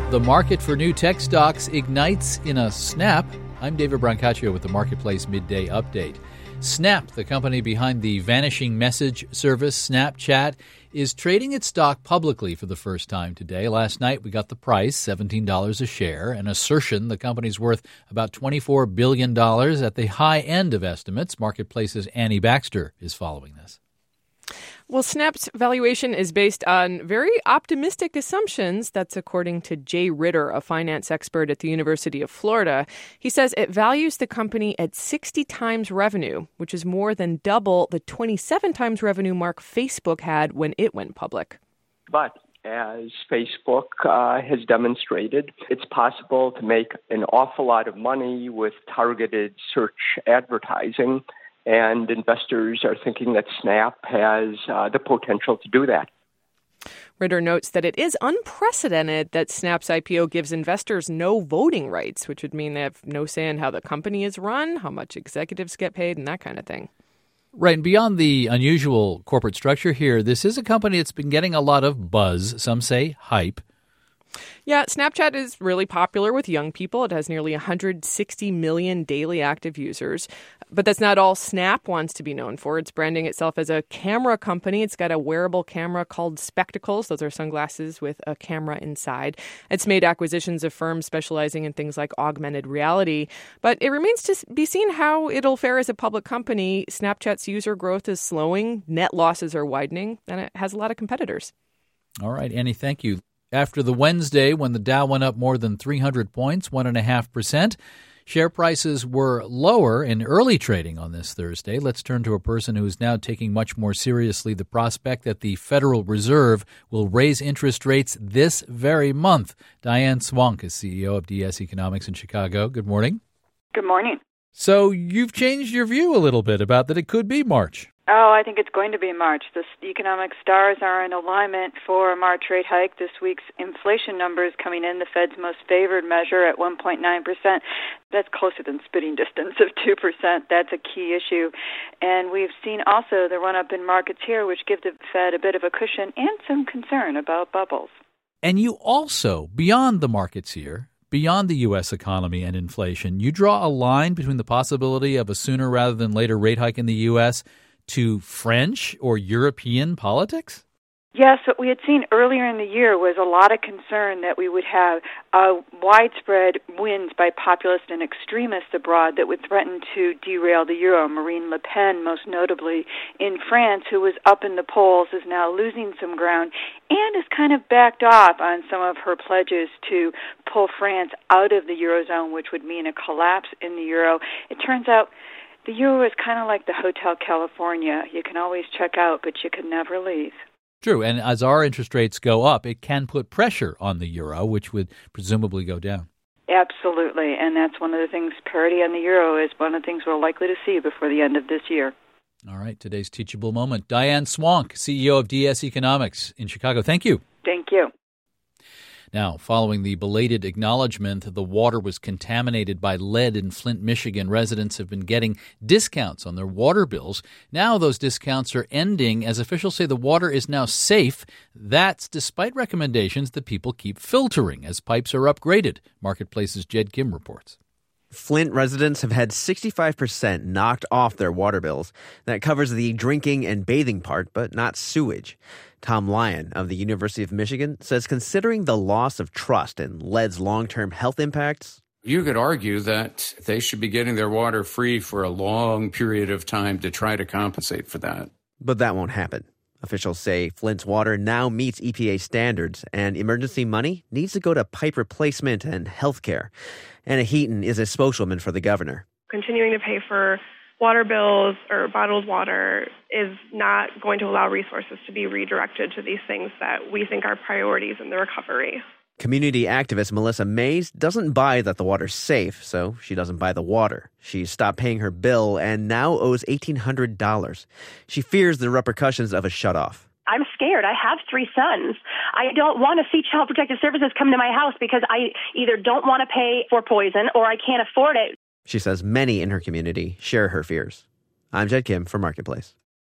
The market for new tech stocks ignites in a snap. I'm David Brancaccio with the Marketplace Midday Update. Snap, the company behind the vanishing message service Snapchat, is trading its stock publicly for the first time today. Last night we got the price, $17 a share, an assertion the company's worth about $24 billion at the high end of estimates. Marketplace's Annie Baxter is following this. Well, Snap's valuation is based on very optimistic assumptions. That's according to Jay Ritter, a finance expert at the University of Florida. He says it values the company at 60 times revenue, which is more than double the 27 times revenue mark Facebook had when it went public. But as Facebook has demonstrated, it's possible to make an awful lot of money with targeted search advertising. And investors are thinking that Snap has the potential to do that. Ritter notes that it is unprecedented that Snap's IPO gives investors no voting rights, which would mean they have no say in how the company is run, how much executives get paid, and that kind of thing. Right, and beyond the unusual corporate structure here, this is a company that's been getting a lot of buzz, some say hype. Yeah, Snapchat is really popular with young people. It has nearly 160 million daily active users. But that's not all Snap wants to be known for. It's branding itself as a camera company. It's got a wearable camera called Spectacles. Those are sunglasses with a camera inside. It's made acquisitions of firms specializing in things like augmented reality. But it remains to be seen how it'll fare as a public company. Snapchat's user growth is slowing, net losses are widening, and it has a lot of competitors. All right, Annie, thank you. After the Wednesday, when the Dow went up more than 300 points, 1.5%, share prices were lower in early trading on this Thursday. Let's turn to a person who is now taking much more seriously the prospect that the Federal Reserve will raise interest rates this very month. Diane Swonk is CEO of DS Economics in Chicago. Good morning. Good morning. So you've changed your view a little bit about that it could be March. Oh, I think it's going to be March. The economic stars are in alignment for a March rate hike. This week's inflation numbers coming in, the Fed's most favored measure at 1.9%. That's closer than spitting distance of 2%. That's a key issue. And we've seen also the run-up in markets here, which give the Fed a bit of a cushion and some concern about bubbles. And you also, beyond the markets here, beyond the U.S. economy and inflation, you draw a line between the possibility of a sooner rather than later rate hike in the U.S. to French or European politics? Yes, what we had seen earlier in the year was a lot of concern that we would have widespread wins by populists and extremists abroad that would threaten to derail the euro. Marine Le Pen, most notably in France, who was up in the polls, is now losing some ground and has kind of backed off on some of her pledges to pull France out of the eurozone, which would mean a collapse in the euro. It turns out the euro is kind of like the Hotel California. You can always check out, but you can never leave. True, and as our interest rates go up, it can put pressure on the euro, which would presumably go down. Absolutely, and that's one of the things, parity on the euro is one of the things we're likely to see before the end of this year. All right, today's teachable moment. Diane Swonk, CEO of DS Economics in Chicago. Thank you. Thank you. Now, following the belated acknowledgement the water was contaminated by lead in Flint, Michigan, residents have been getting discounts on their water bills. Now those discounts are ending as officials say the water is now safe. That's despite recommendations that people keep filtering as pipes are upgraded. Marketplace's Jed Kim reports. Flint residents have had 65% knocked off their water bills. That covers the drinking and bathing part, but not sewage. Tom Lyon of the University of Michigan says considering the loss of trust and lead's long-term health impacts, you could argue that they should be getting their water free for a long period of time to try to compensate for that. But that won't happen. Officials say Flint's water now meets EPA standards, and emergency money needs to go to pipe replacement and health care. Anna Heaton is a spokeswoman for the governor. Continuing to pay for water bills or bottled water is not going to allow resources to be redirected to these things that we think are priorities in the recovery. Community activist Melissa Mays doesn't buy that the water's safe, so she doesn't buy the water. She stopped paying her bill and now owes $1,800. She fears the repercussions of a shutoff. I'm scared. I have 3 sons. I don't want to see Child Protective Services come to my house because I either don't want to pay for poison or I can't afford it. She says many in her community share her fears. I'm Jed Kim for Marketplace.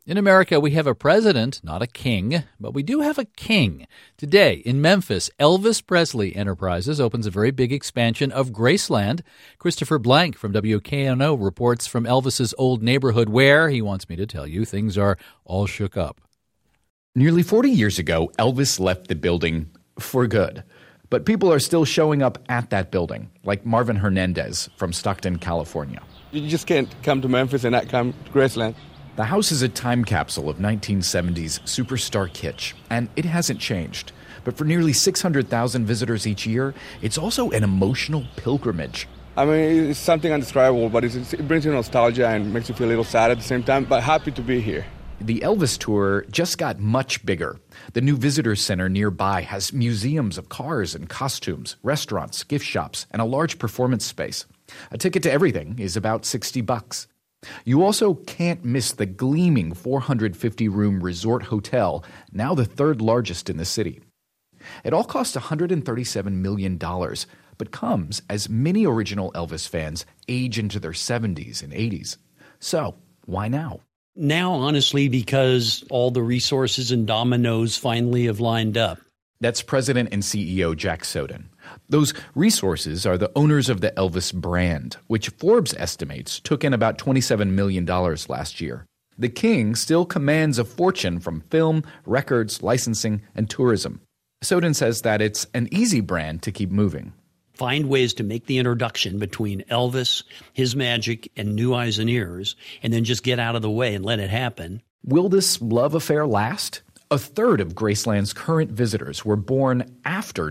In America, we have a president, not a king, but we do have a king. Today, in Memphis, Elvis Presley Enterprises opens a very big expansion of Graceland. Christopher Blank from WKNO reports from Elvis's old neighborhood where, he wants me to tell you, things are all shook up. Nearly 40 years ago, Elvis left the building for good. But people are still showing up at that building, like Marvin Hernandez from Stockton, California. You just can't come to Memphis and not come to Graceland. The house is a time capsule of 1970s superstar kitsch, and it hasn't changed. But for nearly 600,000 visitors each year, it's also an emotional pilgrimage. I mean, it's something indescribable, but it brings you nostalgia and makes you feel a little sad at the same time, but happy to be here. The Elvis tour just got much bigger. The new visitor center nearby has museums of cars and costumes, restaurants, gift shops, and a large performance space. A ticket to everything is about $60. You also can't miss the gleaming 450-room resort hotel, now the third largest in the city. It all cost $137 million, but comes as many original Elvis fans age into their 70s and 80s. So, why now? Now, honestly, because all the resources and dominoes finally have lined up. That's President and CEO Jack Soden. Those resources are the owners of the Elvis brand, which Forbes estimates took in about $27 million last year. The king still commands a fortune from film, records, licensing, and tourism. Soden says that it's an easy brand to keep moving. Find ways to make the introduction between Elvis, his magic, and New Eyes and Ears, and then just get out of the way and let it happen. Will this love affair last? A third of Graceland's current visitors were born after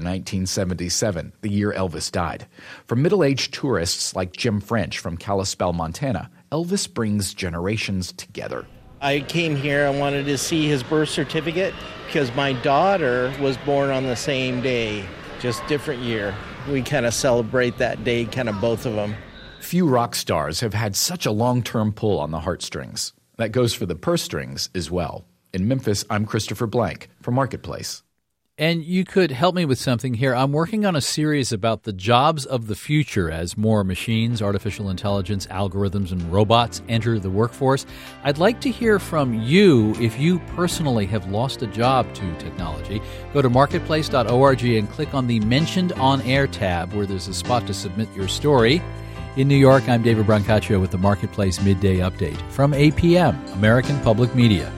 1977, the year Elvis died. For middle-aged tourists like Jim French from Kalispell, Montana, Elvis brings generations together. I came here, I wanted to see his birth certificate because my daughter was born on the same day, just different year. We kind of celebrate that day, kind of both of them. Few rock stars have had such a long-term pull on the heartstrings. That goes for the purse strings as well. In Memphis, I'm Christopher Blank for Marketplace. And you could help me with something here. I'm working on a series about the jobs of the future as more machines, artificial intelligence, algorithms, and robots enter the workforce. I'd like to hear from you if you personally have lost a job to technology. Go to marketplace.org and click on the Mentioned on Air tab where there's a spot to submit your story. In New York, I'm David Brancaccio with the Marketplace Midday Update from APM, American Public Media.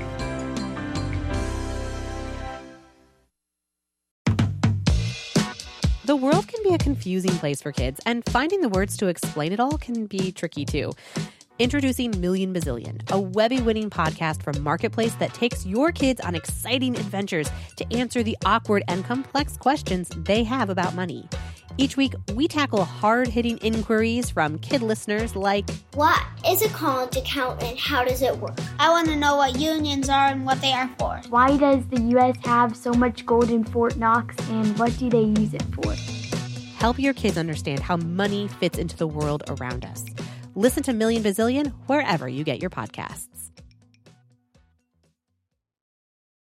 The world can be a confusing place for kids, and finding the words to explain it all can be tricky too. Introducing Million Bazillion, a Webby-winning podcast from Marketplace that takes your kids on exciting adventures to answer the awkward and complex questions they have about money. Each week, we tackle hard-hitting inquiries from kid listeners like, what is a college account and how does it work? I want to know what unions are and what they are for. Why does the U.S. have so much gold in Fort Knox and what do they use it for? Help your kids understand how money fits into the world around us. Listen to Million Bazillion wherever you get your podcasts.